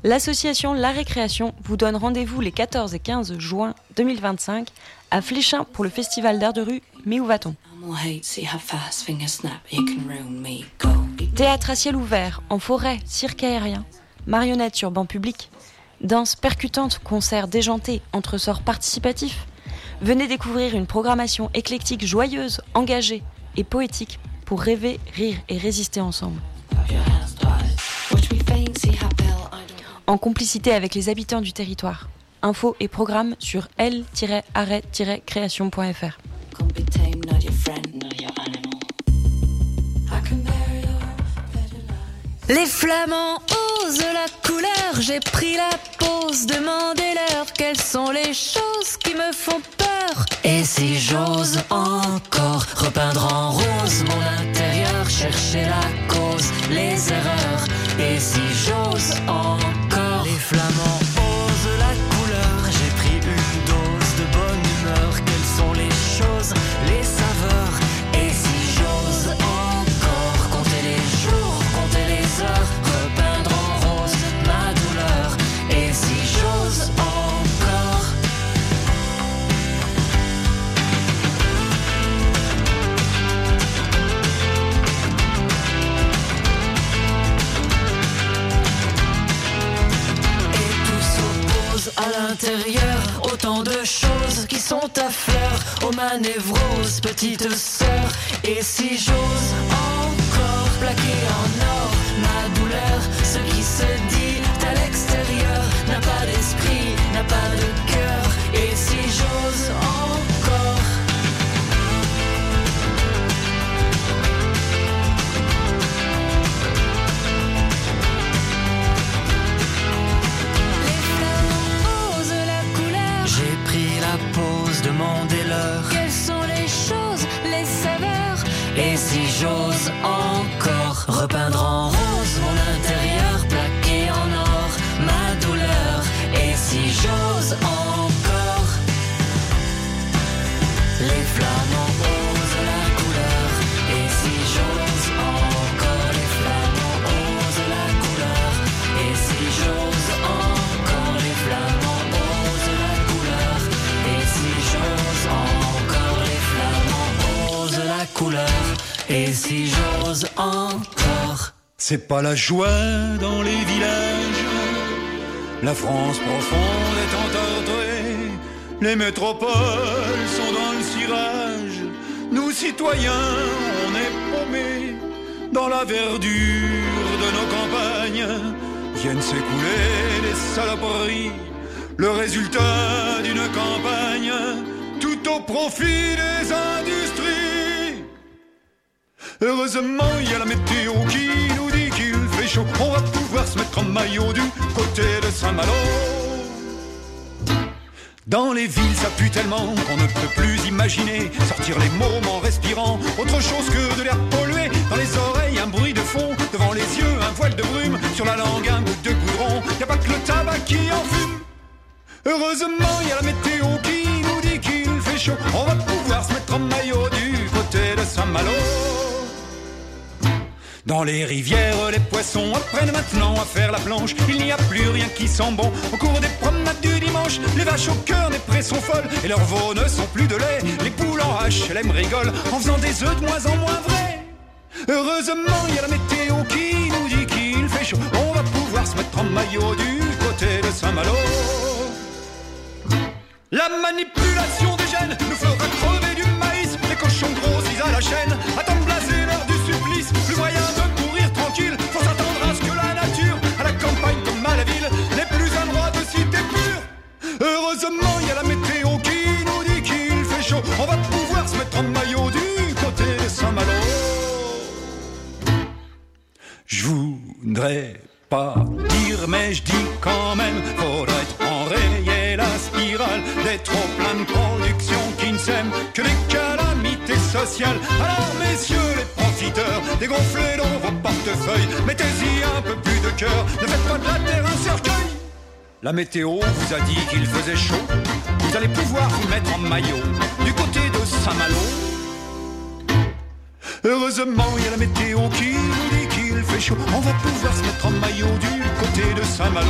L'association La Récréation vous donne rendez-vous les 14 et 15 juin 2025 à Fléchin pour le festival d'art de rue Mais où va-t-on ? Théâtre à ciel ouvert, en forêt, cirque aérien, marionnettes sur banc public, danse percutante, concerts déjantés, entresorts participatifs. Venez découvrir une programmation éclectique joyeuse, engagée et poétique pour rêver, rire et résister ensemble. En complicité avec les habitants du territoire. Infos et programmes sur l-arrêt-création.fr. Les flamands osent la couleur, j'ai pris la pause, demandez-leur quelles sont les choses qui me font peur. Et si j'ose encore repeindre en rose mon intérieur, chercher la cause, les erreurs. Et si j'ose encore, les flamands osent la couleur, j'ai pris une dose de bonne humeur, quelles sont les choses, les saveurs. Et si j'ose encore compter les jours, compter les heures, repeindre en rose ma douleur. Et si j'ose encore, et tout s'oppose à l'intérieur, autant de choses qui sont à fleur, ô ma névrose, petite sœur. Et si j'ose encore plaquer en or ma douleur, ce qui se dit à l'extérieur n'a pas d'esprit, n'a pas de cœur. Et si j'ose encore, les flamands osent la couleur, j'ai pris la pause, demandez-leur quelles sont les choses, les saveurs. Et si j'ose encore repeindre en rose mon intérieur, plaqué en or ma douleur. Et si j'ose encore, les flamands osent la couleur. Et si j'ose encore, les flamands osent la couleur. Et si j'ose encore, les flamands osent la couleur. Et si j'ose encore, les flamands osent la couleur. Et si j'ose encore. C'est pas la joie dans les villages, la France profonde est entortée, les métropoles sont dans le cirage, nous citoyens on est paumés, dans la verdure de nos campagnes, viennent s'écouler les saloperies, le résultat d'une campagne, tout au profit des industries. Heureusement, il y a la météo qui nous dit qu'il fait chaud. On va pouvoir se mettre en maillot du côté de Saint-Malo. Dans les villes, ça pue tellement qu'on ne peut plus imaginer sortir les mômes en respirant autre chose que de l'air pollué. Dans les oreilles, un bruit de fond. Devant les yeux, un voile de brume. Sur la langue, un bout de goudron. Y a pas que le tabac qui en fume. Heureusement, il y a la météo qui nous dit qu'il fait chaud. On va pouvoir se mettre en maillot du côté de Saint-Malo. Dans les rivières, les poissons apprennent maintenant à faire la planche. Il n'y a plus rien qui sent bon. Au cours des promenades du dimanche, les vaches au cœur des prés sont folles et leurs veaux ne sont plus de lait. Les poules en HLM rigolent en faisant des œufs de moins en moins vrais. Heureusement, il y a la météo qui nous dit qu'il fait chaud. On va pouvoir se mettre en maillot du côté de Saint-Malo. La manipulation des gènes nous fera crever du maïs. Les cochons grossissent à la chaîne. Attends blasé l'heure du supplice. Plus moyen de mourir tranquille. Faut s'attendre à ce que la nature, à la campagne comme à la ville, n'ait plus un droit de cité pure. Heureusement, il y a la météo qui nous dit qu'il fait chaud. On va pouvoir se mettre en maillot du côté de Saint-Malo. Je voudrais pas dire, mais je dis quand même, faudrait enrayer la spirale des trop plein de productions qui ne sèment que des calamités sociales. Alors messieurs les profiteurs, dégonflez dans vos portefeuilles, mettez-y un peu plus de cœur, ne faites pas de la terre un cercueil. La météo vous a dit qu'il faisait chaud, vous allez pouvoir vous mettre en maillot du côté de Saint-Malo. Heureusement, il y a la météo qui nous dit qu'il il fait chaud, on va pouvoir se mettre en maillot du côté de Saint-Malo.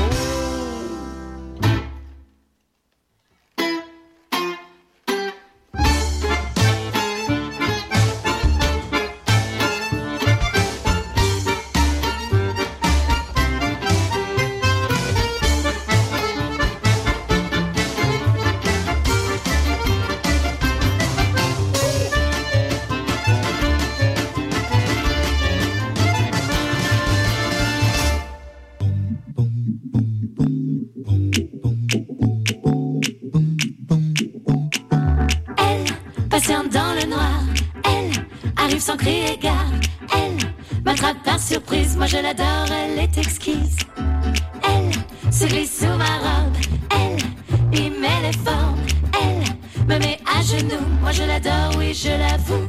Sans crier gare, elle m'attrape par surprise. Moi je l'adore, elle est exquise. Elle se glisse sous ma robe, elle y met les formes. Elle me met à genoux, moi je l'adore, oui je l'avoue.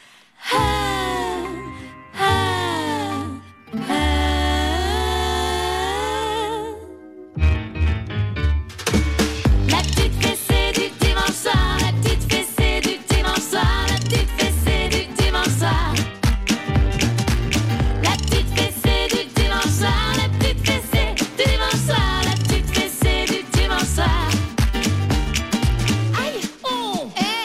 La petite fessée du dimanche soir, la petite fessée du dimanche soir, la petite fessée du dimanche soir. La petite fessée du dimanche soir, la petite fessée du dimanche soir, la petite fessée du dimanche soir. Aïe, oh,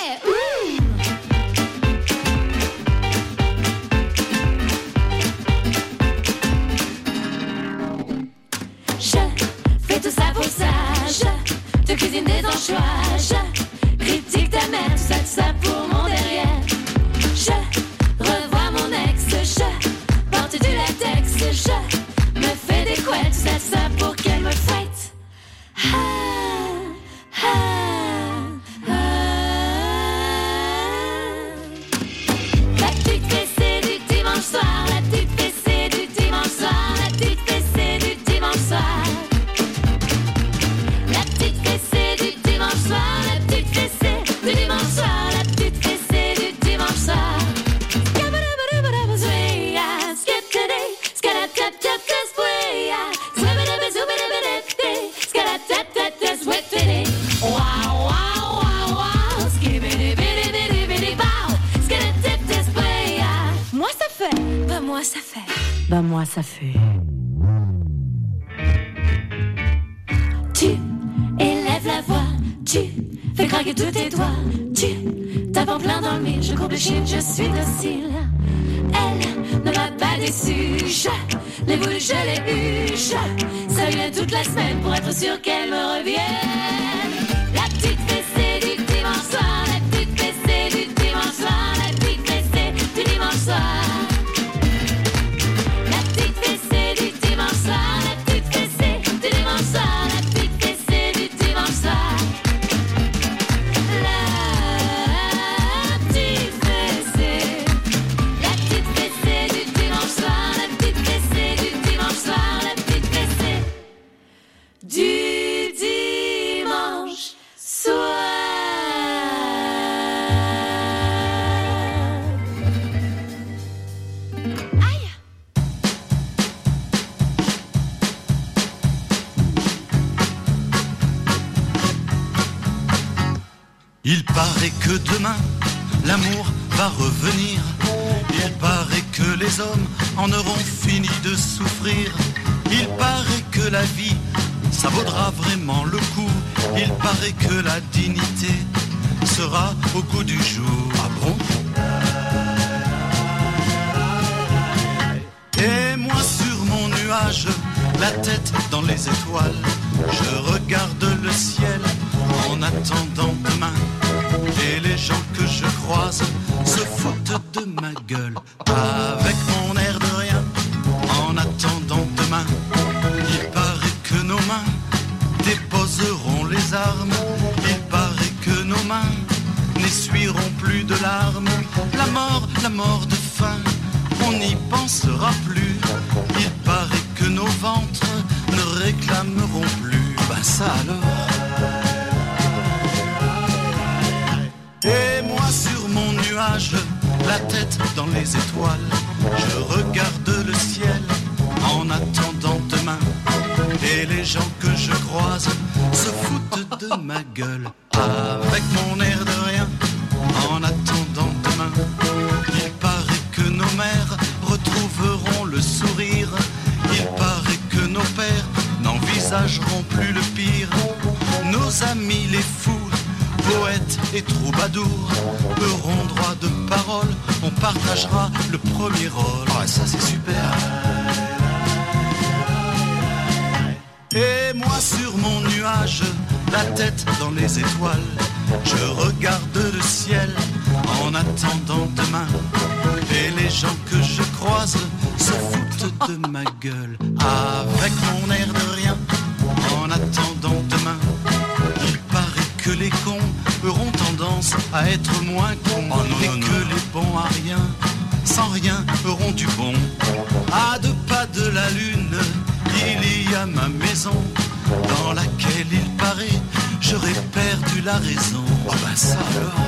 Je fais tout ça pour ça, je te cuisine des anchois, je critique ta mère, tout ça pour mon derrière. Je revois mon ex, je porte du latex, je me fais des couettes, ça pour qu'elle me fouette. La petite fessée du dimanche soir, la petite fessée du dimanche soir, la petite fessée du dimanche soir. La petite fessée du dimanche soir, la petite fessée du dimanche soir, la petite fessée du dimanche soir. Moi ça fait, bah moi ça fait. Bah moi ça fait. Tu élèves la voix, tu fais craquer tous tes doigts, tu tapes en plein dans le mille, je courbe le chine, je suis docile. Elle ne m'a pas déçu, je l'ai voulu, je l'ai eu, ça vient toute la semaine pour être sûr qu'elle me revienne. La petite fessée du dimanche soir, la petite fessée du dimanche soir, la petite fessée du dimanche soir. La petite fessée du dimanche soir, la petite fessée du dimanche soir, la petite fessée du dimanche soir. La petite fessée, la petite fessée du dimanche soir, la petite fessée du dimanche soir, la petite fessée du dimanche soir. Aïe! Il paraît que demain, l'amour va revenir. Il paraît que les hommes en auront fini de souffrir. Il paraît que la vie, ça vaudra vraiment le coup. Il paraît que la dignité sera au goût du jour. Ah bon? Et moi sur mon nuage, la tête dans les étoiles, je regarde le ciel en attendant demain. Et les gens que je croise se foutent de ma gueule avec mon air de rien en attendant demain. Il paraît que nos mains déposeront les armes. Il paraît que nos mains n'essuieront plus de larmes. La mort de faim, on n'y pensera plus. Il paraît que nos ventres ne réclameront plus. Ben ça alors. Et moi sur mon nuage, la tête dans les étoiles, je regarde le ciel en attendant demain. Et les gens que je croise se foutent de ma gueule avec mon air de rien en attendant demain. Il paraît que nos mères retrouveront le sourire. amis les fous, poètes et troubadours auront droit de parole, on partagera le premier rôle. Ah, ça c'est super. Et moi sur mon nuage, la tête dans les étoiles, je regarde le ciel en attendant demain. Et les gens que je croise se foutent de ma gueule avec mon air de rien en attendant demain. Il paraît que les cons auront tendance à être moins cons, et que les bons à rien, sans rien, auront du bon. À 2 pas de la lune, il y a ma maison dans laquelle il paraît j'aurais perdu la raison. Oh ben ça alors.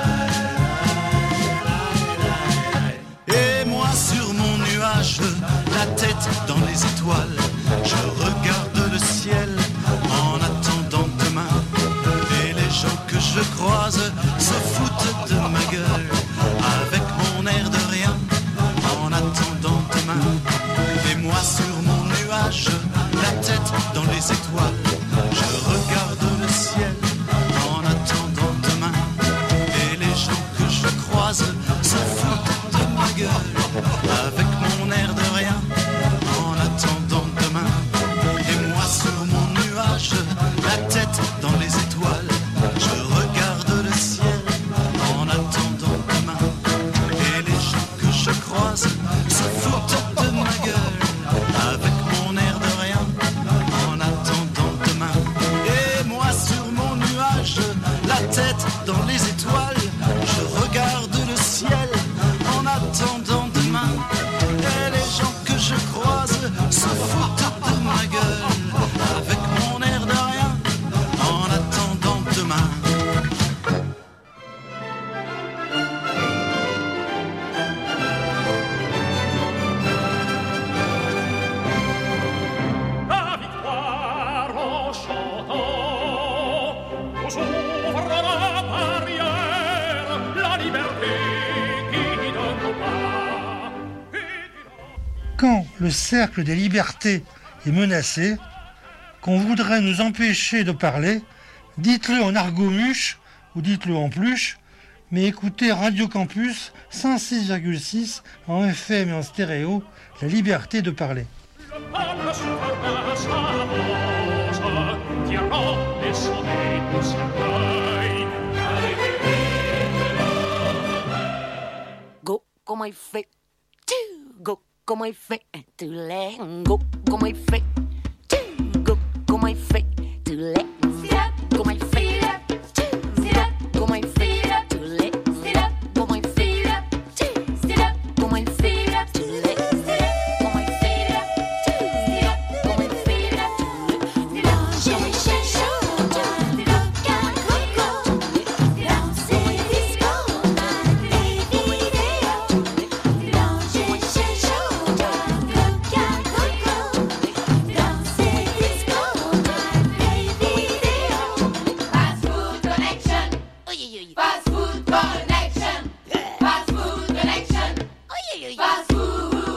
Et moi sur mon nuage, la tête dans les étoiles, je regarde le ciel en attendant demain. Et les gens que je croise se foutent de ma gueule avec mon air de rien en attendant demain. Et moi sur mon nuage, la tête dans les étoiles, je regarde le ciel en attendant demain. Et les gens que je croise se foutent de ma gueule avec mon air de rien en attendant demain. Et moi sur mon nuage, la tête dans les étoiles, je regarde le ciel en attendant demain. Et les gens que je croise se foutent de ma gueule avec mon air de rien en attendant demain. Et moi sur mon nuage, la tête dans les étoiles, je regarde le ciel en attendant demain. Et les gens que je croise se foutent de ma gueule avec mon air de rien en attendant demain. La victoire en chantant nous ouvre la barrière, la liberté qui donne pas. Quand le cercle des libertés est menacé, qu'on voudrait nous empêcher de parler, dites-le en argot-muche ou dites-le en pluche, mais écoutez Radio Campus 106,6 en FM et en stéréo, la liberté de parler. Le peuple souverain s'avance, tirant les sonnets de cercueil. Go comme il fait, go comme il fait, tous les go comme il fait, go comme il fait, tous les comme il fait, comme il fait, tous les comme il fait, comme il fait, tous les comme il fait, comme il fait, j'ai chaud, coca coco, danser disco, les vidéos, j'ai chaud, coca coco, danser disco, les vidéos, fast food connection, fast food connection, fast food connection, fast food.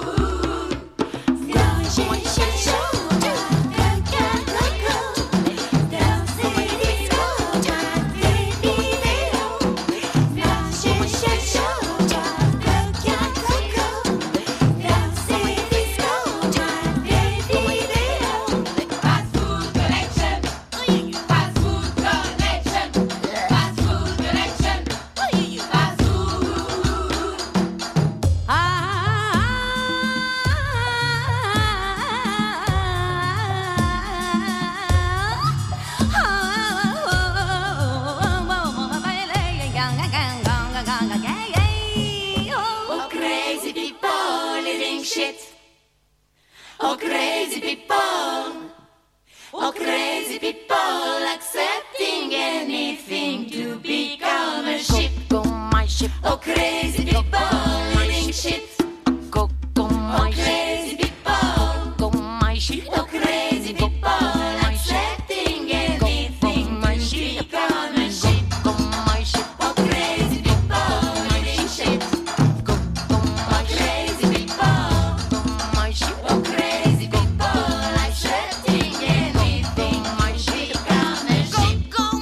Oh crazy people living shit. Oh crazy people. Oh crazy people accepting anything to become a ship. Oh crazy people living shit. Oh crazy people. Oh crazy people accepting anything to become a ship. Oh crazy people living shit. Oh crazy people. Oh crazy people accepting anything to become a ship.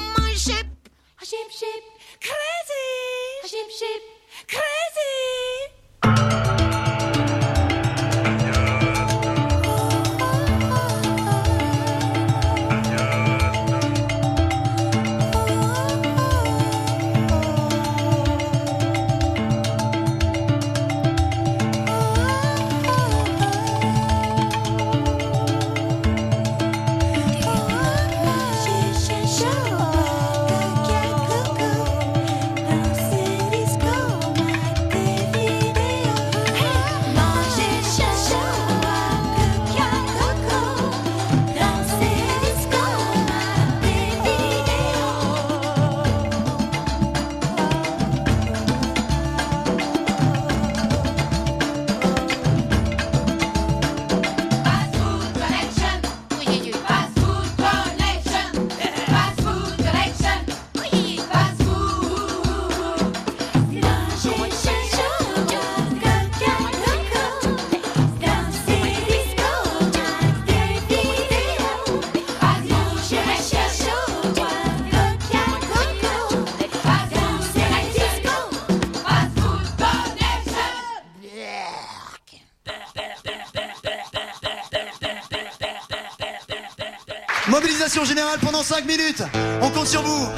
Mobilisation générale pendant 5 minutes. On compte sur vous.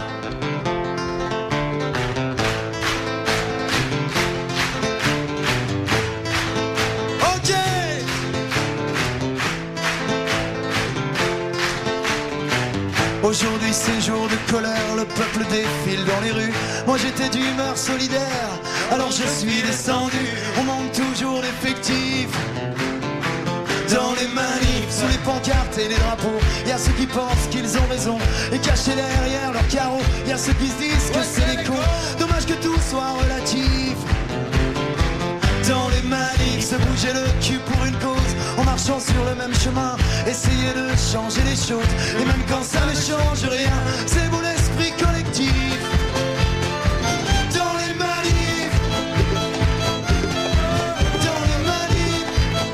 Ok. Aujourd'hui c'est jour de colère, le peuple défile dans les rues. Moi j'étais d'humeur solidaire, alors je suis descendu. On manque toujours d'effectifs dans les manifs, sous les pancartes et les drapeaux. Y a ceux qui pensent qu'ils ont raison et cachés derrière leurs carreaux. Y a ceux qui se disent que c'est des cons. Dommage que tout soit relatif. Dans les manifs, se bouger le cul pour une cause, en marchant sur le même chemin, essayer de changer les choses. Et même quand ça ne change rien, c'est beau l'esprit collectif. Dans les manifs, dans les manifs.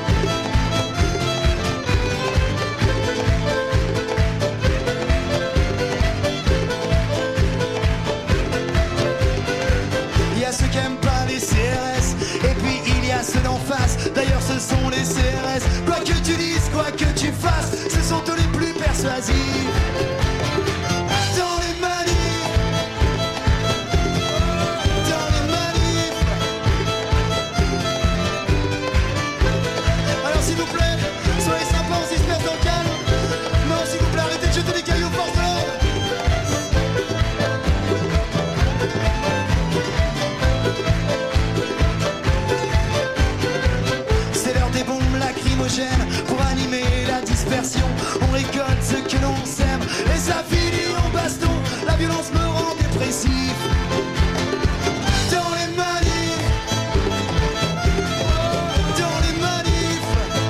Il y a ceux qui aiment pas les CRS, et puis il y a ceux d'en face. D'ailleurs ce sont les CRS. Quoi que tu dises, quoi que tu fasses, ce sont eux les plus persuasifs. Dans les manifs, dans les manifs. Alors s'il vous plaît, soyez sympas, on s'espère dans le calme. Non s'il vous plaît, arrêtez de jeter des cailloux force de l'ordre. Pour animer la dispersion, on récolte ce que l'on sème et ça finit en baston. La violence me rend dépressif. Dans les manifs, dans les manifs.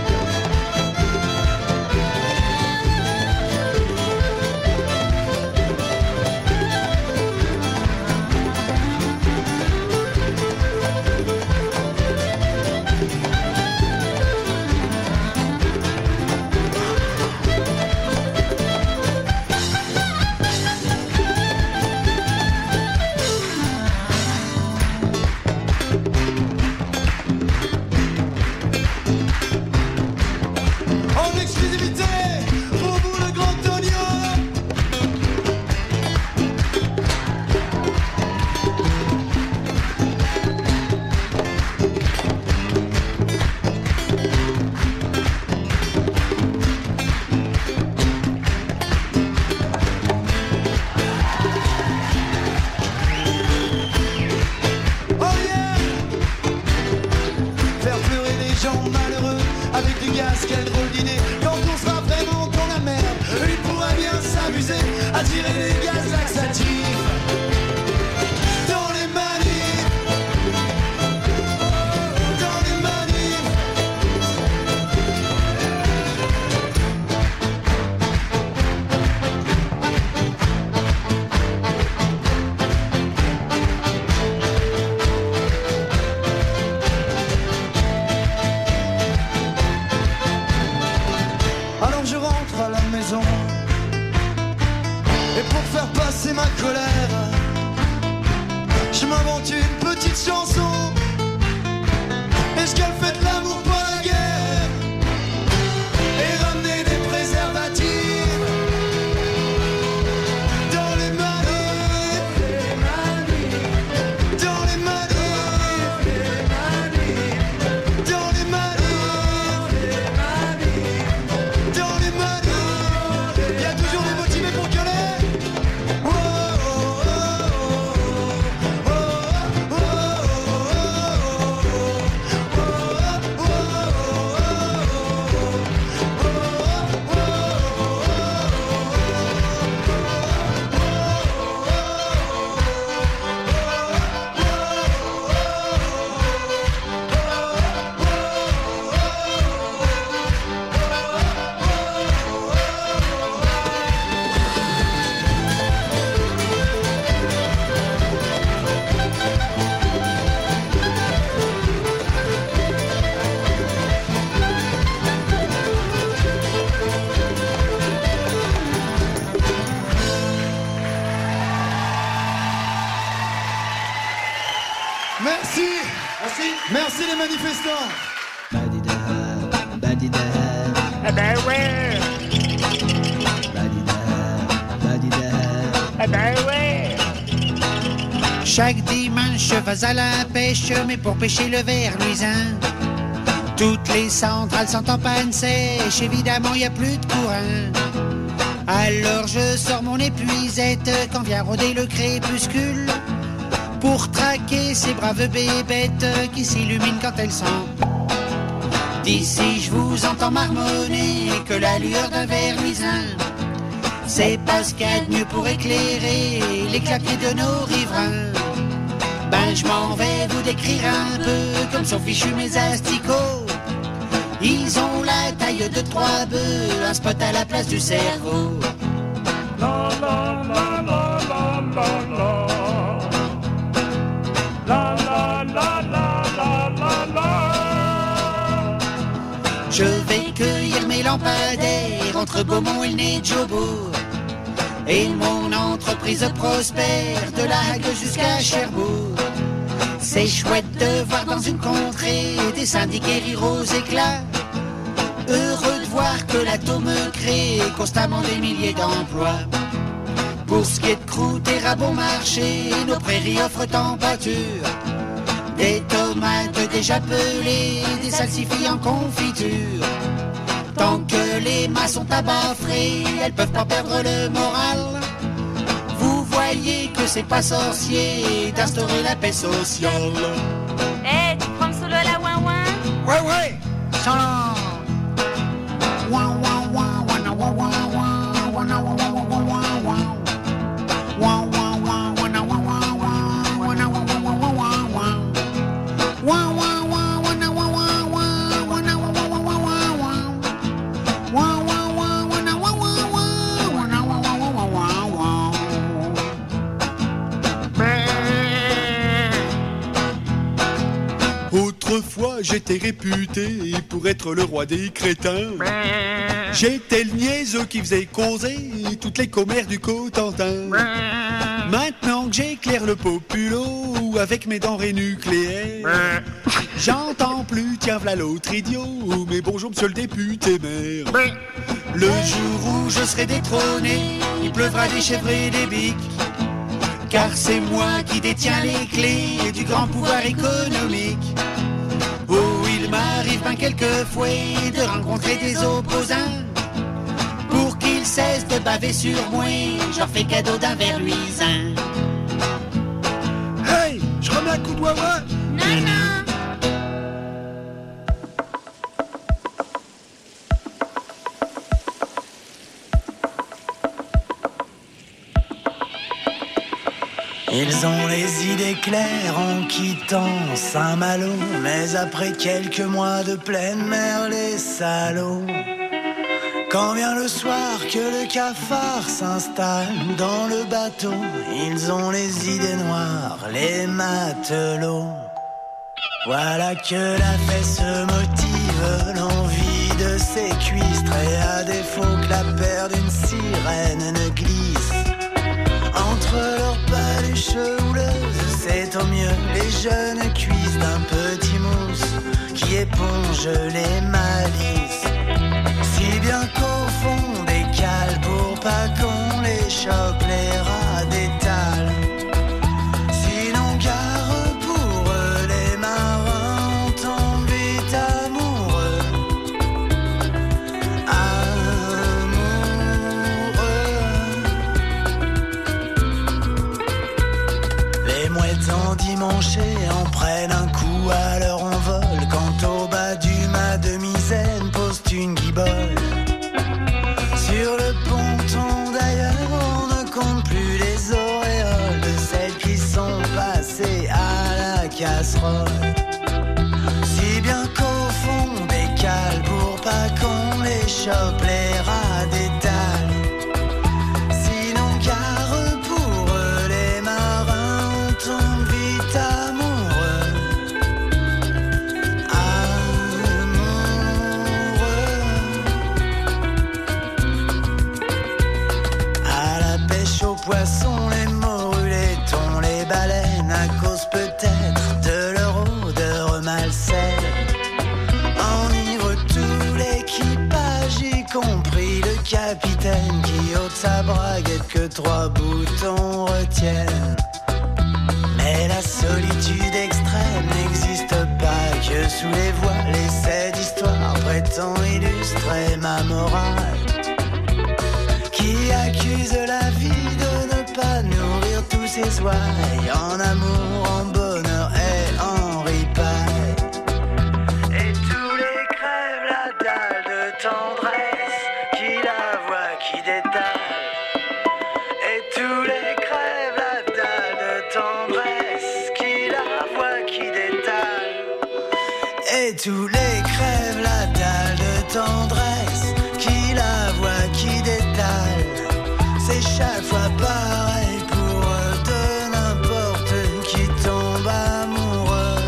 Merci. Merci. Merci les manifestants. Eh ben ouais. Chaque dimanche, je vais à la pêche, mais pour pêcher le ver luisant. Toutes les centrales sont en panne sèche, évidemment y a plus de courant. Alors je sors mon épuisette quand vient rôder le crépuscule, pour traquer ces braves bébêtes qui s'illuminent quand elles sont. D'ici je vous entends marmonner que la lueur d'un ver luisant, c'est pas ce qu'il y a de mieux pour éclairer les clapiers de nos riverains. Ben je m'en vais vous décrire un peu comme sont fichus mes asticots. Ils ont la taille de 3 bœufs, un spot à la place du cerveau. La la la la la la la. La la la la la la la. Je vais cueillir mes lampadaires entre Beaumont et le nez de Jobourg, et mon entreprise prospère de La Hague jusqu'à Cherbourg. C'est chouette de voir dans une contrée des syndiqués rire aux éclats, heureux de voir que l'atome crée constamment des milliers d'emplois. Pour ce qui est de croûte et à bon marché, nos prairies offrent en pâture des tomates déjà pelées, des salsifis en confiture. Tant que les mains sont à bas frais, elles peuvent pas perdre le moral. Vous voyez que c'est pas sorcier d'instaurer la paix sociale. Eh, tu prends le solo à la ouin-ouin? Ouais, ouais, ça. Ouin, ouin, ouin, ouin, ouin, ouin, ouin, ouin, ouin, ouin, ouin, ouin. Ouin, ouin, ouin, ouin, ouin, ouin, ouin, ouin, ouin, ouin, ouin, ouin. Ouin, ouin, ouin, ouin, ouin, ouin, ouin, ouin, ouin, ouin, ouin. Ouin, ouin, ouin, ouin, ouin, ouin, ouin, ouin, ouin, ouin. Autrefois j'étais réputé pour être le roi des crétins. J'étais le niaiseux qui faisait causer toutes les commères du Cotentin. Maintenant que j'éclaire le populo avec mes denrées nucléaires, j'entends plus tiens v'là l'autre idiot, mais bonjour monsieur le député maire. Le jour où je serai détrôné, il pleuvra des chèvres et des biques, car c'est moi qui détiens les clés du grand pouvoir économique. Oh, il m'arrive ben quelquefois de rencontrer des opposants, pour qu'ils cessent de baver sur moi, je leur fais cadeau d'un ver luisant. Hey, je remets un coup de wawa. Non, non. Ils ont les idées claires en quittant Saint-Malo, mais après quelques mois de pleine mer, les salauds. Quand vient le soir que le cafard s'installe dans le bateau, ils ont les idées noires, les matelots. Voilà que la fesse motive l'envie de séquistrer, à défaut que la paire d'une sirène ne glisse entre leurs paluches houleuses. C'est au mieux les jeunes cuisses d'un petit mousse qui éponge les malices, si bien qu'au fond des cales, pour pas qu'on les chope, les rats d'étale. Sinon gare pour eux, les marins ont tombé vite amoureux. Les mouettes endimanchées en prennent un coup à leur envol, quand au bas du mât de misaine pose une guibole. Sur le ponton d'ailleurs, on ne compte plus les auréoles de celles qui sont passées à la casserole, si bien qu'au fond des cales, pour pas qu'on les chope, les rats d'étale. Sinon gare pour eux, les marins tombent vite amoureux. À la pêche aux poissons, les morues, les thons, les baleines, à cause peut-être de leur odeur malsaine, enivre tout l'équipage, y compris le capitaine qui ôte sa braguette que 3 boutons retiennent. Mais Et la solitude extrême n'existe pas que sous les voiles. Et cette histoire prétend illustrer ma morale, qui accuse la vie de ne pas nourrir tous ses ouailles en amour, en bonheur et en ripaille. Et tous les crèvent la dalle de tendresse, qui la voit, qui détale. Et tous les crèvent la dalle de tendresse, qui la voit, qui détale. Et tous les crèvent la dalle de tendresse, qui la voit, qui détale. C'est chaque fois pareil pour de n'importe qui tombe amoureux.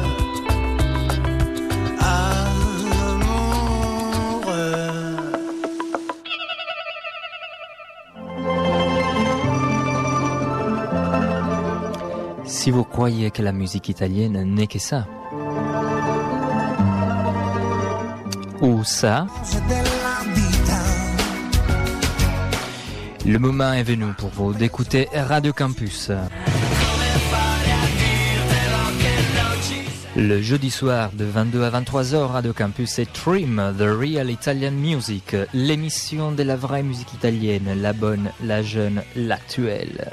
Si vous croyez que la musique italienne n'est que ça, ou ça, le moment est venu pour vous d'écouter Radio Campus. Le jeudi soir de 22 à 23h, Radio Campus, c'est Trim, The Real Italian Music, l'émission de la vraie musique italienne, la bonne, la jeune, l'actuelle.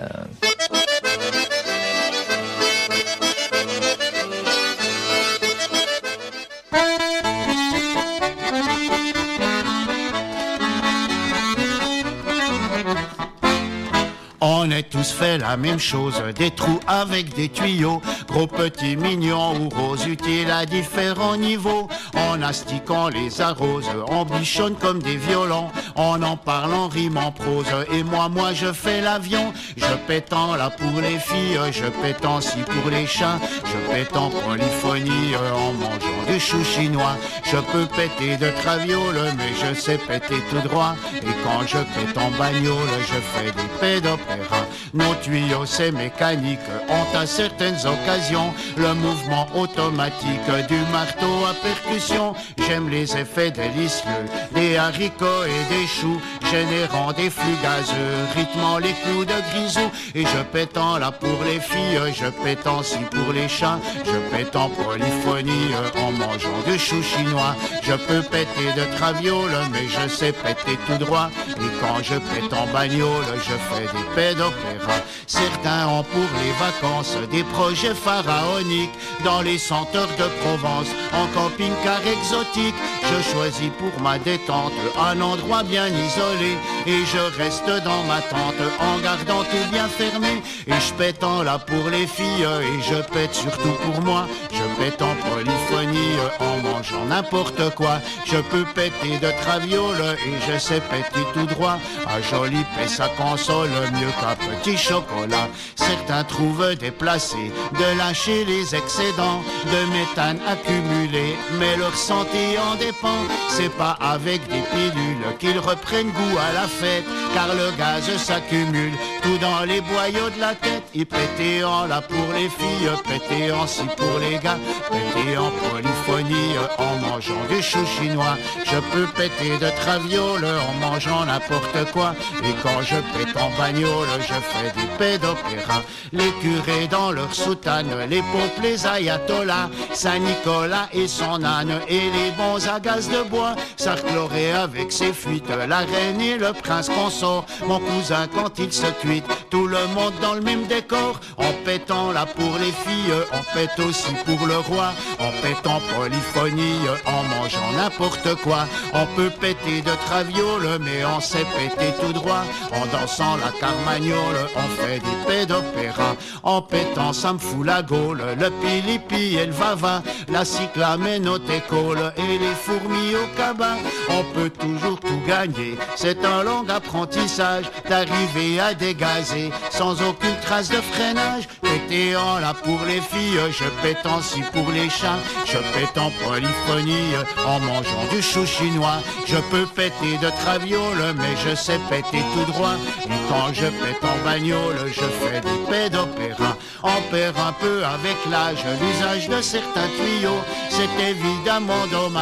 On est tous fait la même chose, des trous avec des tuyaux, gros, petits, mignons ou roses, utiles à différents niveaux. En astiquant les arrose, on bichonne comme des violons, on en parle en rime en prose. Et moi je fais l'avion, je pétends là pour les filles, je pétends si pour les chats, je pète en polyphonie en mangeant du chou chinois. Je peux péter de traviole, mais je sais péter tout droit. Et quand je pète en bagnole, je fais des pédopéras. Nos tuyaux c'est mécanique, ont à certaines occasions le mouvement automatique du marteau à percussion. J'aime les effets délicieux des haricots et des choux, générant des flux gazeux, rythmant les coups de grisou. Et je pétends là pour les filles, je pétends si pour les chats, je pète en polyphonie en mangeant du chou chinois. Je peux péter de traviole, mais je sais péter tout droit. Et quand je pète en bagnole, je fais des pédopéras. Certains ont pour les vacances des projets pharaoniques dans les senteurs de Provence, en camping-car exotique. Je choisis pour ma détente un endroit bien isolé, et je reste dans ma tente en gardant tout bien fermé. Et je pète en là pour les filles, et je pète surtout pour moi. Je pète en polyphonie en mangeant n'importe quoi. Je peux péter de traviole et je sais péter tout droit. Un joli paix ça console mieux qu'un petit chocolat. Certains trouvent déplacé de lâcher les excédents de méthane accumulés, mais leur santé en dépend. C'est pas avec des pilules qu'ils reprennent goût à la fête, car le gaz s'accumule tout dans les boyaux de la tête. Et péter en là pour les filles, péter en si pour les gars, péter en polyphonie en mangeant du chou chinois. Je peux péter de traviole en mangeant n'importe quoi. Et quand je pète en bagnole, je fais des pédopéras. Les curés dans leur soutane, les pompes, les ayatollahs, Saint-Nicolas et son âne, et les bons à gaz de bois, Sarcloré avec ses fuites, la reine et le prince consort, mon cousin quand il se cuite, tout le monde dans le même décor. En pétant là pour les filles, on pète aussi pour le roi. En pétant polyphonie, en mangeant n'importe quoi. On peut péter de traviole, mais on sait péter tout droit. En dansant la carmagnole, on fait des pédopéras. En pétant ça me fout la gaule, le pilipi et le vava, la cyclaménotécole et les fourmis au cabas. On peut toujours tout gagner, c'est un long apprentissage d'arriver à dégazer sans aucune trace de freinage. Péter en là pour les filles, je pète en si pour les chats. Je pète en polyphonie en mangeant du chou chinois. Je peux péter de traviole, mais je sais péter tout droit. Et quand je pète en bagnole, je fais des pédopéras. On perd un peu avec l'âge l'usage de certains tuyaux. C'est évidemment dommage,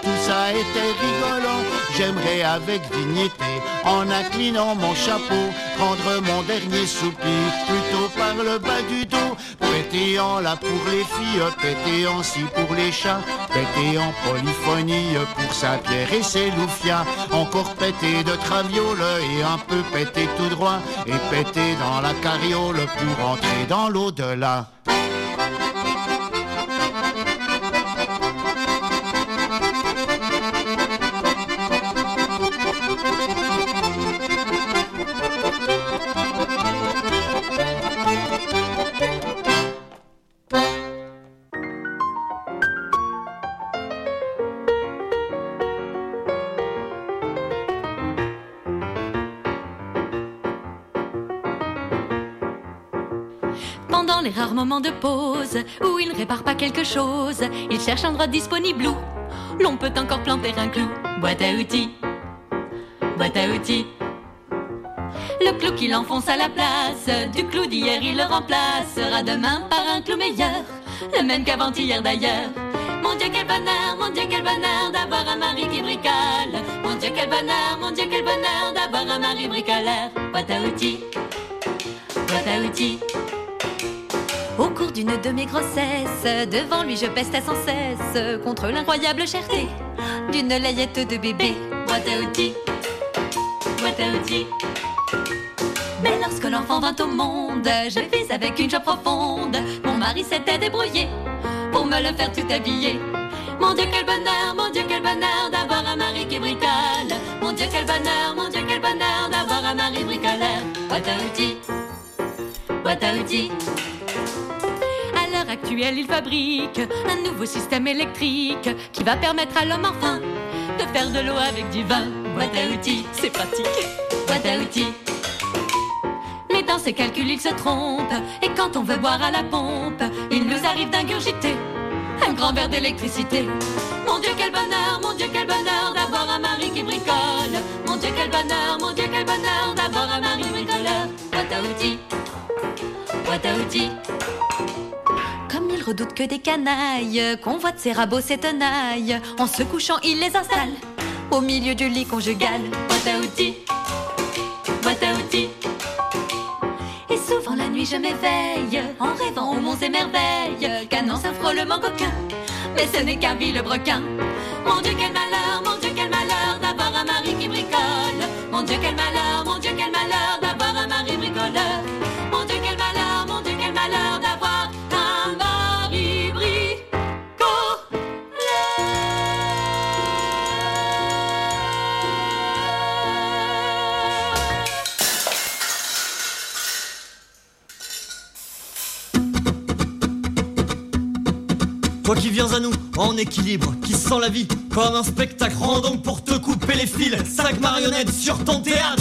tout ça était rigolant. J'aimerais avec dignité, en inclinant mon chapeau, rendre mon dernier soupir plutôt par le bas du dos. Pétéant là pour les filles, pétéant si pour les chats, pété en polyphonie pour Saint-Pierre et ses loufias. Encore pété de traviole et un peu pété tout droit, et pété dans la carriole pour entrer dans l'au-delà. Pendant les rares moments de pause où il ne répare pas quelque chose, il cherche un endroit disponible où l'on peut encore planter un clou. Boîte à outils, boîte à outils. Le clou qu'il enfonce à la place du clou d'hier, il le remplacera demain par un clou meilleur, le même qu'avant-hier d'ailleurs. Mon Dieu quel bonheur d'avoir un mari qui bricole. Mon Dieu quel bonheur d'avoir un mari bricoleur. Boîte à outils, boîte à outils. Au cours d'une de mes grossesses, devant lui je pestais sans cesse contre l'incroyable cherté d'une layette de bébé. Boîte à outils, boîte à outils. Mais lorsque l'enfant vint au monde, je vis avec une joie profonde. Mon mari s'était débrouillé pour me le faire tout habiller. Mon Dieu quel bonheur d'avoir un mari qui bricole. Mon Dieu quel bonheur d'avoir un mari bricoleur. Boîte à outils, boîte à outils. À l'heure actuelle, il fabrique un nouveau système électrique qui va permettre à l'homme enfin de faire de l'eau avec du vin. Boîte à outils, c'est pratique. Boîte à outils. Mais dans ses calculs, il se trompe. Et quand on veut boire à la pompe, il nous arrive d'ingurgiter un grand verre d'électricité. Mon Dieu quel bonheur d'avoir un mari qui bricole. Mon Dieu quel bonheur d'avoir un mari bricoleur. Boîte à outils, boîte à outils. Comme il redoute que des canailles convoitent ses rabots, ses tenailles, en se couchant il les installe au milieu du lit conjugal. Boîte à outils, boîte à outils. Et souvent la nuit je m'éveille en rêvant aux monts et merveilles qu'annonce un frôlement coquin, mais ce n'est qu'un vilebrequin. Mon Dieu quel malheur d'avoir un mari qui bricole. Mon Dieu quel malheur d'avoir un mari bricoleur. Mon Dieu quel malheur d'avoir un mari bricoleur. Toi qui viens à nous en équilibre, qui sent la vie comme un spectacle, rends donc pour te couper les fils, 5 marionnettes sur ton théâtre.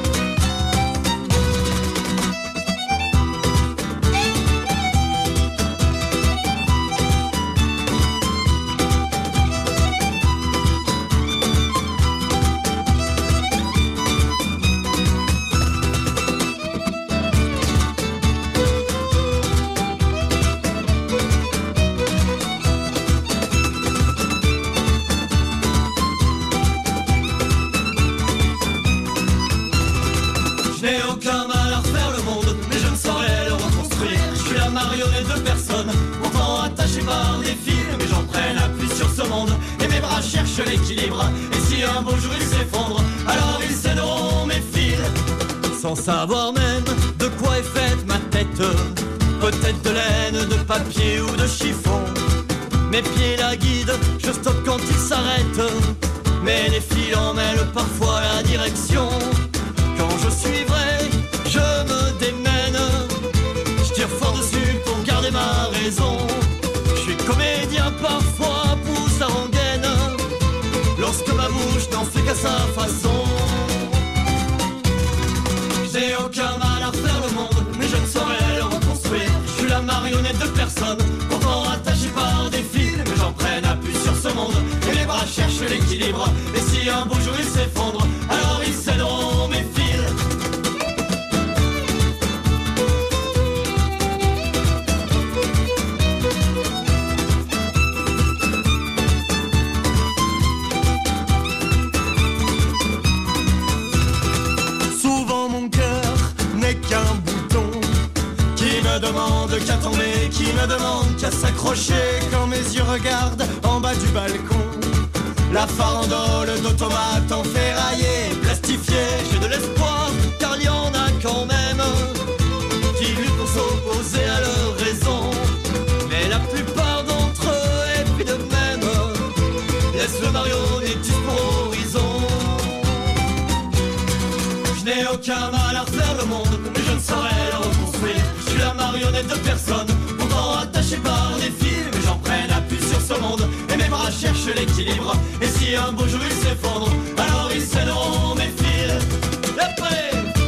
L'équilibre, et si un beau jour il s'effondre, alors ils céderont mes fils. Sans savoir même de quoi est faite ma tête, peut-être de laine, de papier ou de chiffon. Mes pieds la guident, je stoppe quand ils s'arrêtent, mais les fils en mêlent parfois la direction. Quand je suis vrai, je me démène, je tire fort dessus pour garder ma raison. Je suis comédien, parfois pousse la rengaine, lorsque ma bouche n'en fait qu'à sa façon. J'ai aucun mal à refaire le monde, mais je ne saurais le reconstruire. Je suis la marionnette de personne, pourtant attaché par des fils, mais j'en prenne appui sur ce monde, et les bras cherchent l'équilibre. Et si un beau jour il s'effondre, alors ils céderont mes fils. qu'à tomber, qui ne demande qu'à s'accrocher quand mes yeux regardent en bas du balcon. La farandole d'automates enferraillés, plastifiés, j'ai de l'espoir, car il y en a quand même qui luttent pour s'opposer à leur raison. Mais la plupart d'entre eux, et puis de même, laissent le marionnettisme pour horizon. Je n'ai aucun mal à refaire le monde, mais je ne saurais le reconstruire. Je suis la marionnette de personne, pourtant attachée par des fils, mais j'en prenne appui sur ce monde. Et mes bras cherchent l'équilibre, et si un beau jour ils s'effondrent, alors ils céderont mes fils. Après,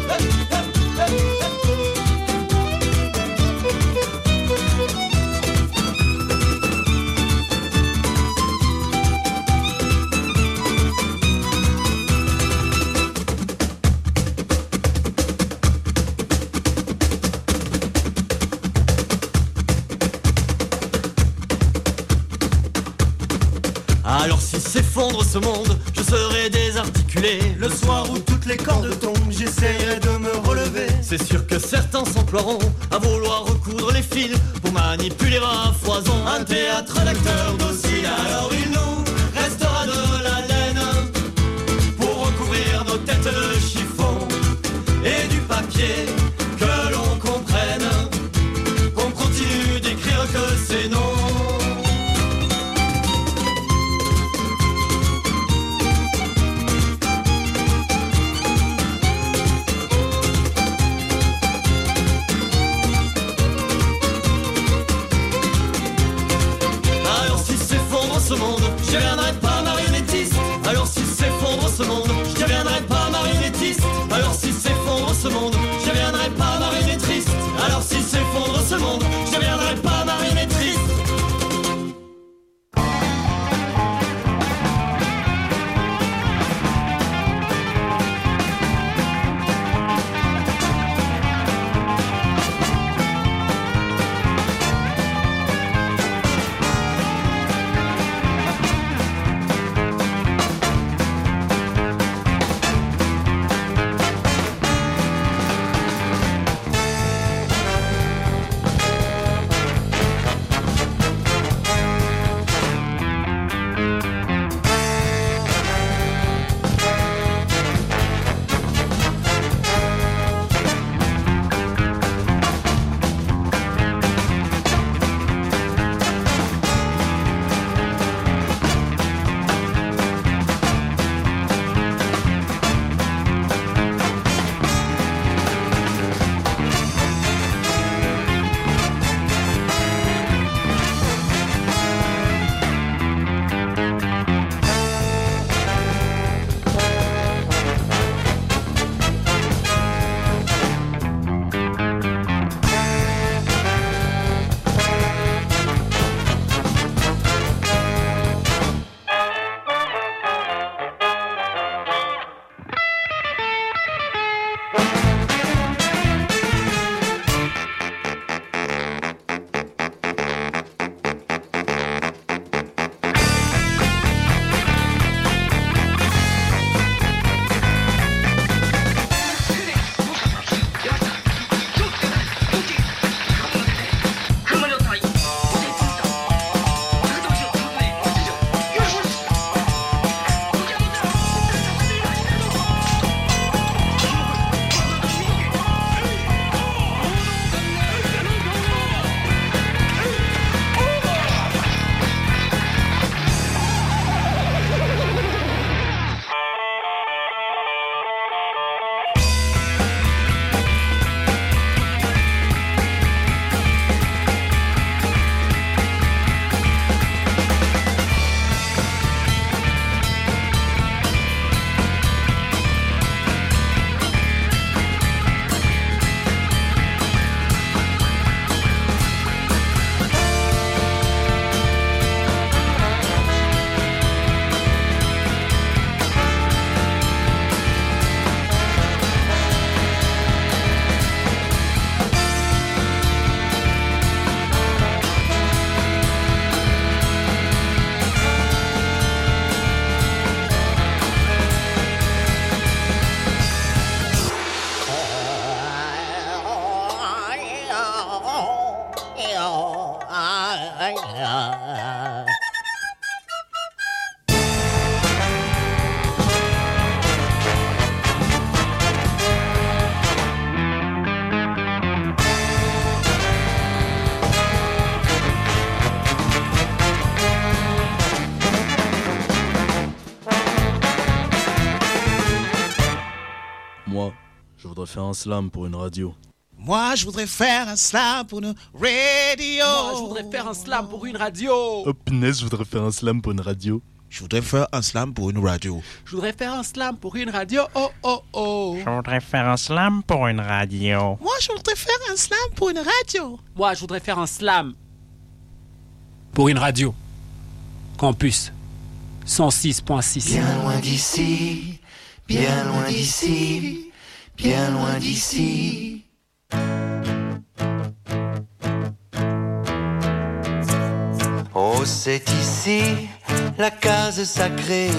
alors si s'effondre ce monde, je serai désarticulé. Le soir où toutes les cordes tombent, j'essaierai de me relever. C'est sûr que certains s'emploieront à vouloir recoudre les fils pour manipuler à foison un théâtre d'acteurs dociles. Alors il nous restera de la laine pour recouvrir nos têtes de chiffon et du papier, que l'on comprenne qu'on continue d'écrire que c'est non. Ce monde, j'ai Moi, je voudrais faire un slam pour une radio. Moi, je voudrais faire un slam pour une radio. Moi, je voudrais faire un slam pour une radio. Oh punaise, je voudrais faire un slam pour une radio. Je voudrais faire un slam pour une radio. Je voudrais faire un slam pour une radio. Oh, oh, oh. Je voudrais faire un slam pour une radio. Moi, je voudrais faire un slam pour une radio. Moi, je voudrais faire un slam pour une radio. Campus 106.6. Bien loin d'ici, bien loin d'ici, bien loin d'ici. Oh, c'est ici la case sacrée.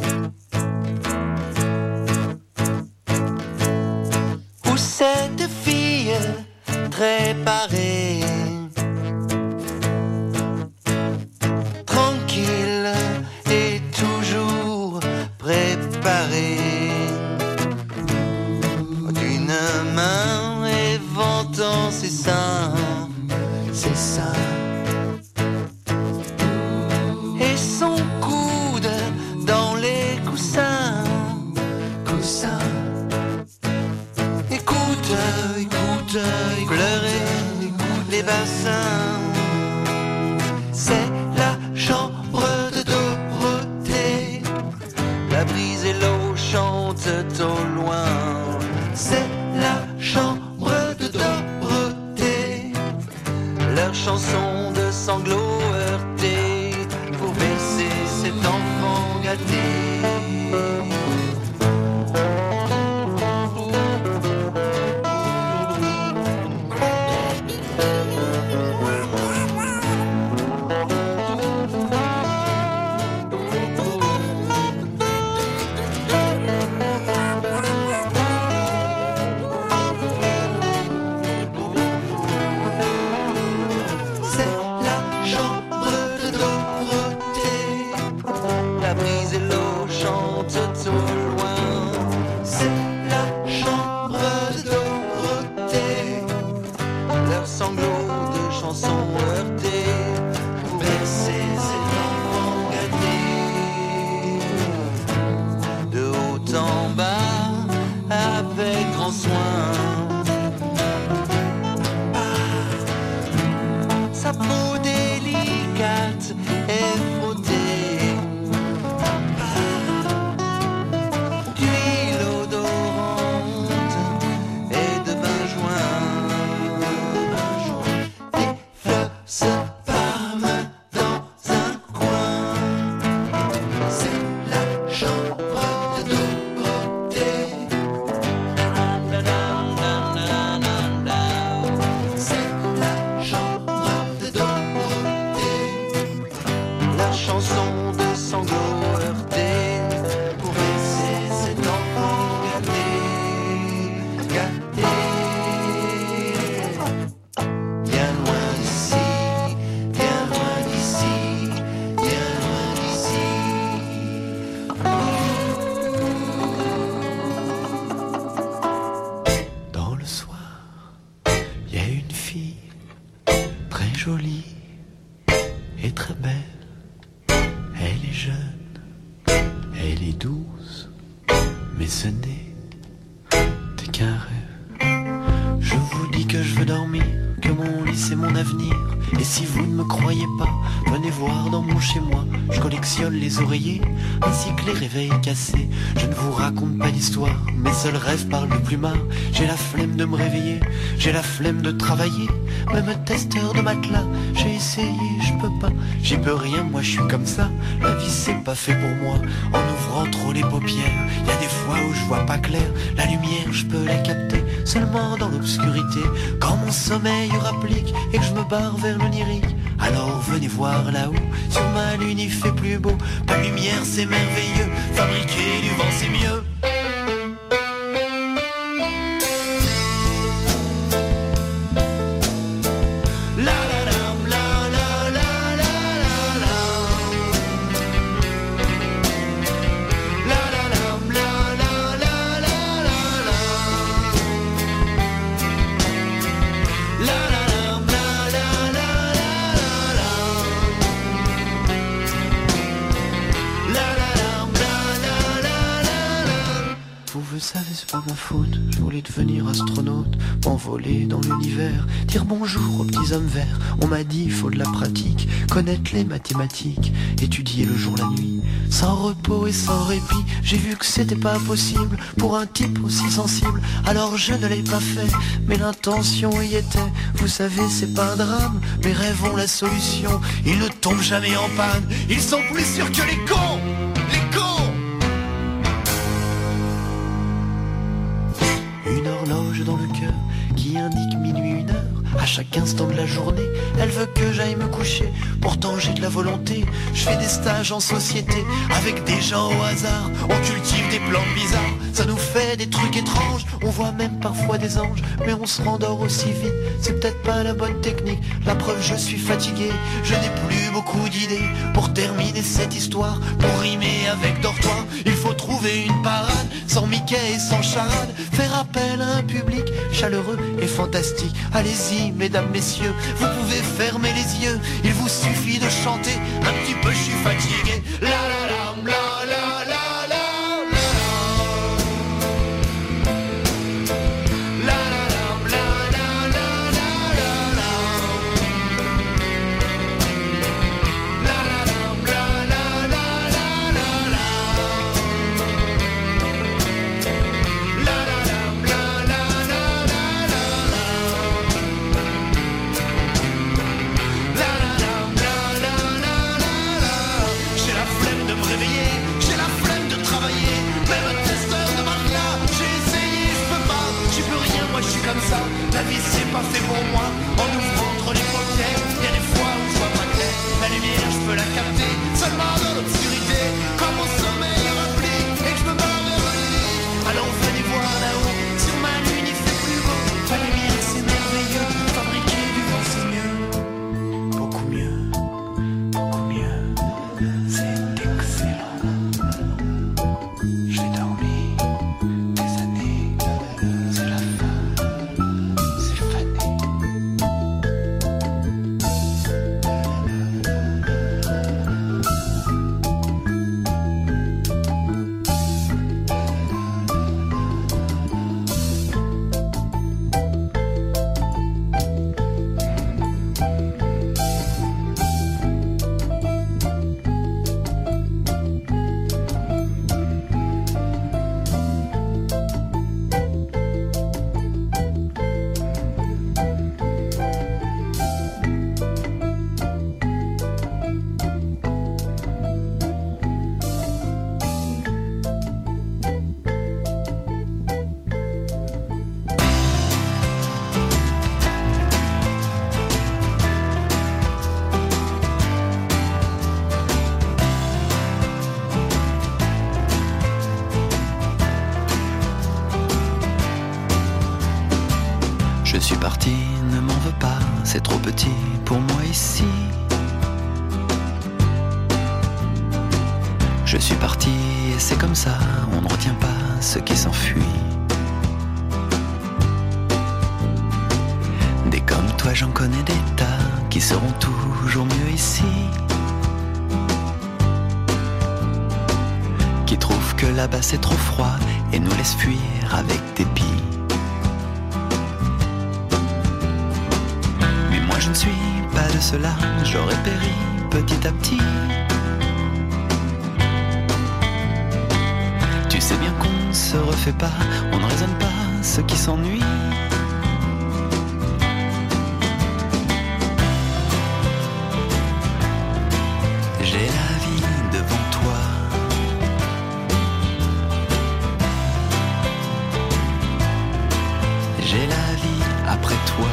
Où cette fille très parée, tranquille et toujours préparée, d'une main éventant ses seins, ses seins. Et son coude dans les coussins, coussins. Écoute, écoute, pleurer, écoute les bassins. C'est la chambre de Dorothée. La brise et l'eau chantent au loin. C'est la chambre de Dorothée. Leur chanson de sanglots heurtés pour bercer cet enfant gâté. Sa peau délicate est frottée d'huile odorante et de benjoin. Des fleurs se parment dans un coin. C'est la chambre de Dorothée. C'est la chambre de Dorothée. La chanson de sanglots heurtés pour laisser cet enfant gâté, gâté. Bien loin d'ici, bien loin d'ici, bien loin d'ici. Dans le soir, il y a une fille très jolie et très belle. Elle est jeune, elle est douce, mais ce n'est qu'un rêve. Je vous dis que je veux dormir, que mon lit c'est mon avenir. Et si vous ne me croyez pas, venez voir dans mon chez-moi. Je collectionne les oreillers, ainsi que les réveils cassés. Je ne vous raconte pas d'histoire, mes seuls rêves parlent de plumard. J'ai la flemme de me réveiller, j'ai la flemme de travailler. Même testeur de matelas, j'ai essayé, je peux pas. J'y peux rien, moi je suis comme ça. La vie c'est pas fait pour moi. En ouvrant trop les paupières, y a des fois où je vois pas clair. La lumière je peux la capter seulement dans l'obscurité. Quand mon sommeil rapplique et que je me barre vers l'onirique, alors venez voir là-haut, sur ma lune il fait plus beau. Pas de lumière c'est merveilleux, fabriquer du vent c'est mieux. La la la la la la la savez, c'est pas ma faute. Je voulais devenir astronaute, m'envoler dans l'univers, dire bonjour aux petits hommes verts. On m'a dit, faut de la pratique, connaître les mathématiques, étudier le jour, la nuit, sans repos et sans répit. J'ai vu que c'était pas possible pour un type aussi sensible. Alors je ne l'ai pas fait, mais l'intention y était. Vous savez, c'est pas un drame, mes rêves ont la solution. Ils ne tombent jamais en panne, ils sont plus sûrs que les cons. Les cons. Une horloge dans le cœur qui indique minuit, 1 heure. À chaque instant de la journée, elle veut que j'aille me coucher. Pourtant j'ai de la volonté. Je fais des stages en société avec des gens au hasard. On cultive des plantes bizarres, ça nous fait des trucs étranges. On voit même parfois des anges, mais on se rendort aussi vite. C'est peut-être pas la bonne technique. La preuve, je suis fatigué. Je n'ai plus beaucoup d'idées pour terminer cette histoire. Pour rimer avec dortoir, il faut trouver une parade sans Mickey et sans charade. Faire appel à un public chaleureux et fantastique. Allez-y, mesdames, messieurs, vous pouvez fermer les yeux. Il vous suffit de chanter un petit peu, je suis fatigué. La la la la la la. La vie c'est pas fait pour moi. En ouvrant entre les paupières, y'a des fois où je vois pas clair. La lumière je peux la capter seulement dans l'obscurité. Comme au sommeil rempli et que je me barre vers le lit. Alors venez voir là-haut, sur ma lune il fait plus beau. La lumière c'est merveilleux, fabriquer du vent c'est mieux. Beaucoup mieux, beaucoup mieux. C'est excellent. J'ai dormi des années, c'est la fin. Je suis parti, ne m'en veux pas, c'est trop petit pour moi ici. Je suis parti et c'est comme ça, on ne retient pas ce qui s'enfuit. Des comme toi j'en connais des tas qui seront toujours mieux ici. Qui trouvent que là-bas c'est trop froid et nous laissent fuir avec dépit. Je ne suis pas de cela, j'aurais péri petit à petit. Tu sais bien qu'on ne se refait pas, on ne raisonne pas ceux qui s'ennuient. J'ai la vie devant toi. J'ai la vie après toi.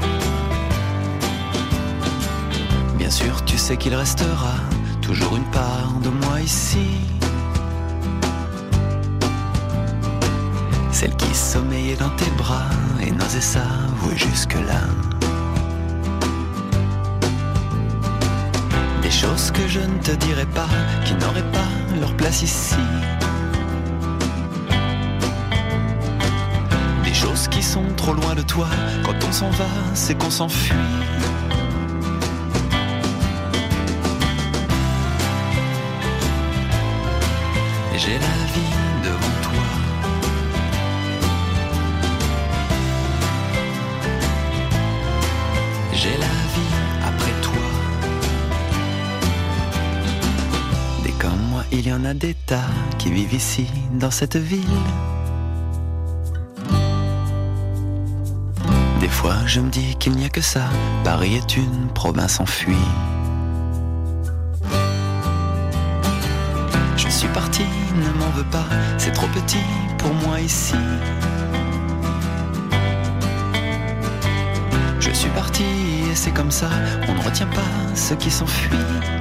Bien sûr, tu sais qu'il restera toujours une part de moi ici. Celle qui sommeillait dans tes bras et n'osait s'avouer jusque-là. Des choses que je ne te dirai pas, qui n'auraient pas leur place ici. Des choses qui sont trop loin de toi, quand on s'en va, c'est qu'on s'enfuit. J'ai la vie devant toi. a des tas qui vivent ici, dans cette ville. Des fois je me dis qu'il n'y a que ça, Paris est une province enfuie. Je suis parti, ne m'en veux pas, c'est trop petit pour moi ici. Je suis parti et c'est comme ça, on ne retient pas ceux qui s'enfuient.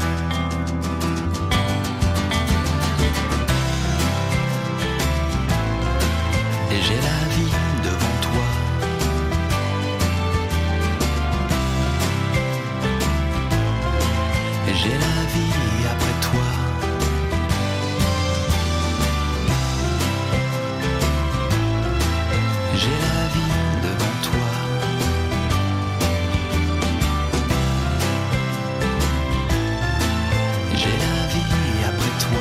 Et j'ai la vie devant toi. Et j'ai la vie après toi. J'ai la vie devant toi. J'ai la vie après toi.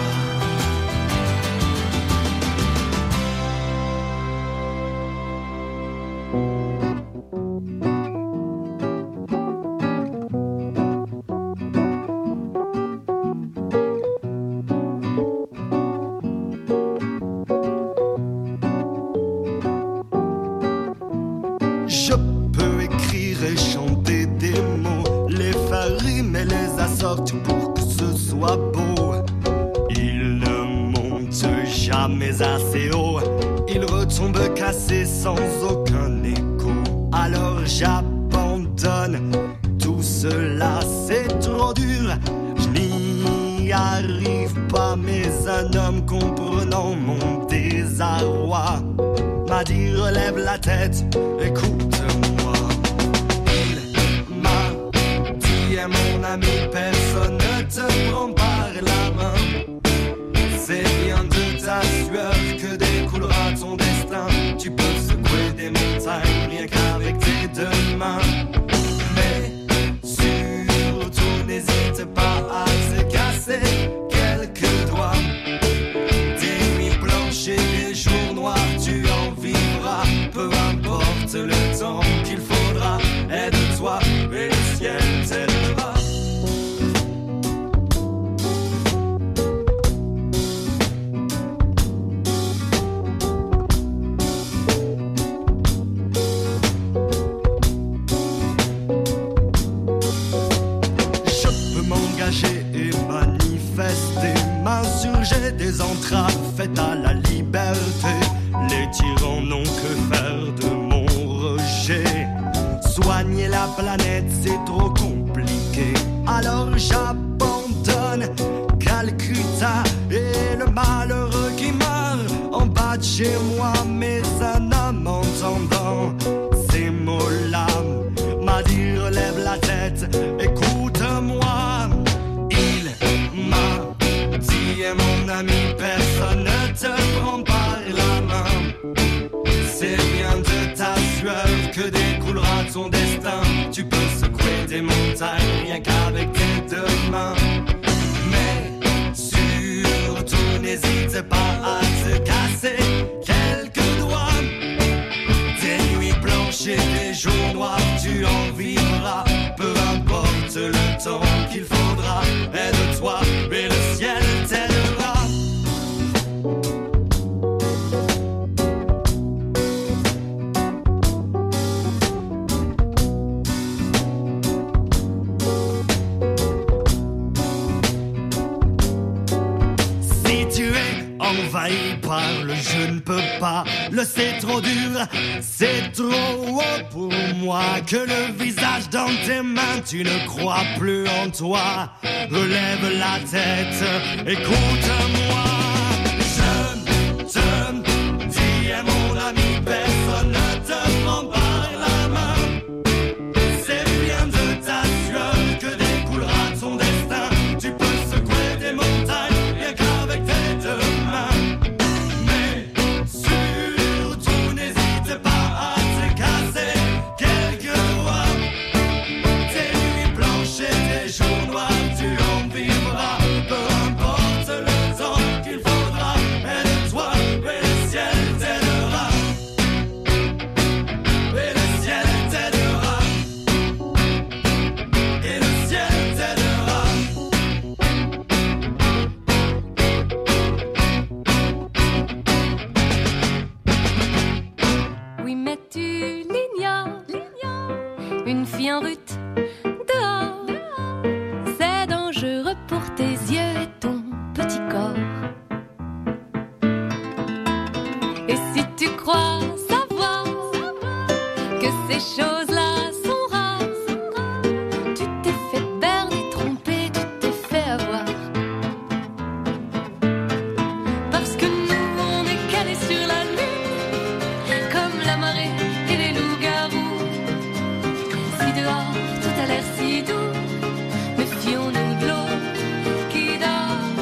Je peux écrire et chanter des mots, les faire rimer, les assortir pour que ce soit beau. Il ne monte jamais assez haut, il retombe cassé sans aucun écho. Alors j'abandonne, tout cela c'est trop dur. Je n'y arrive pas, mais un homme comprenant mon désarroi m'a dit relève la tête, écoute-moi. Il m'a dit mon ami, personne ne te prend par la main. C'est bien de ta sueur que découlera ton destin. Tu peux secouer des montagnes rien qu'avec tes deux mains. Mais surtout n'hésite pas à te casser quelques doigts. Des nuits blanches et des jours noirs, tu en vivras, peu importe le temps qu'il faudra. Aide-toi et le ciel t'aidera. Je peux m'engager et manifester, m'insurger des entraves faites à la liberté. Les tyrans n'ont que faire de mon rejet. Soigner la planète c'est trop compliqué, alors j'abandonne Calcutta et le malheureux qui meurt en bas de chez moi. Mais un homme entendant ces mots-là m'a dit relève la tête, écoute-moi. Il m'a dit mon ami, personne ne te prend par la main. C'est bien de ta sueur que découlera ton destin. Tu peux secouer des montagnes rien qu'avec tes deux mains. Mais surtout n'hésite pas à te casser quelques doigts. Des nuits blanches et des jours noirs, tu en vivras, peu importe le temps qu'il faudra. Aide-toi et le ciel t'aidera. Envahi par le je ne peux pas, le c'est trop dur, c'est trop haut pour moi. Que le visage dans tes mains, tu ne crois plus en toi. Relève la tête, écoute-moi. Je te dis, mon ami, personne ne te prend par la main. C'est bien de ta sueur que découlera ton destin. Tu peux secouer des montagnes rien qu'avec tes deux mains. Mais surtout n'hésite pas à te casser quelques doigts. Tes nuits blanches et tes jours noirs, tu en vivras, peu importe le temps Et si tu crois savoir que ces choses-là sont rares, tu t'es fait berner, tromper, tu t'es fait avoir. Parce que nous on est calés sur la lune, comme la marée et les loups-garous. Si dehors tout a l'air si doux, méfions-nous de l'eau qui dort.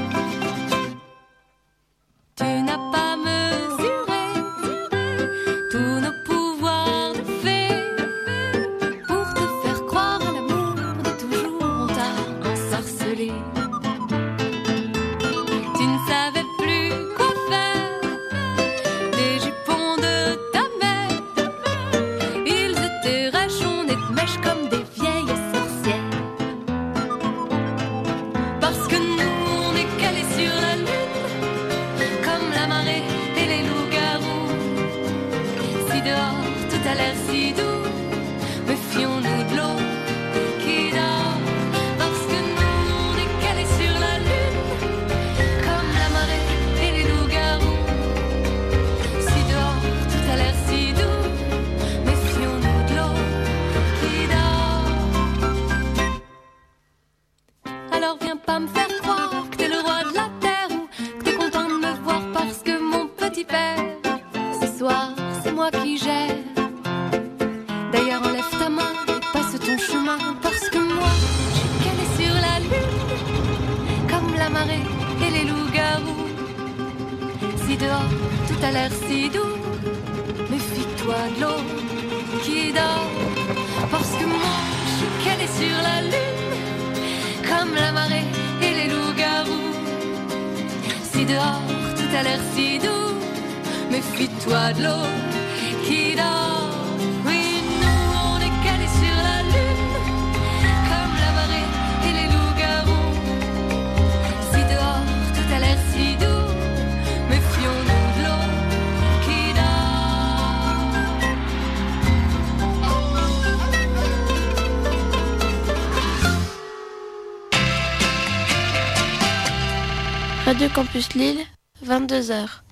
Tu n'as pas mesuré tous nos pouvoirs de fée pour te faire croire à l'amour de toujours on t'a ensorcelé. Tu ne savais plus quoi faire des jupons de ta mère. Ils étaient rachonnés de mèches comme des vieilles sorcières. Parce que nous on est calés sur la lune, comme la marée et les loups-garous. Si dehors tout a l'air si doux, méfions-nous de l'eau qui dort. Parce que nous on est calés sur la lune, comme la marée et les loups-garous. Si dehors tout a l'air si doux, méfions-nous de l'eau qui dort. Alors viens pas me faire croire que t'es le roi de la terre ou que t'es content de me voir parce que mon petit père, ce soir c'est moi qui gère. D'ailleurs enlève ta main et passe ton chemin, parce que moi je suis calée sur la lune, comme la marée et les loups-garous. Si dehors tout a l'air si doux, méfie-toi de l'eau qui dort. Parce que moi je suis calée sur la lune, comme la marée et les loups-garous. Si dehors tout a l'air si doux, méfie-toi de l'eau qui dort. Oui, nous on est calés sur la lune, comme la marée et les loups-garous. Si dehors tout a l'air si doux, méfions-nous de l'eau qui dort. Radio Campus Lille, 22h.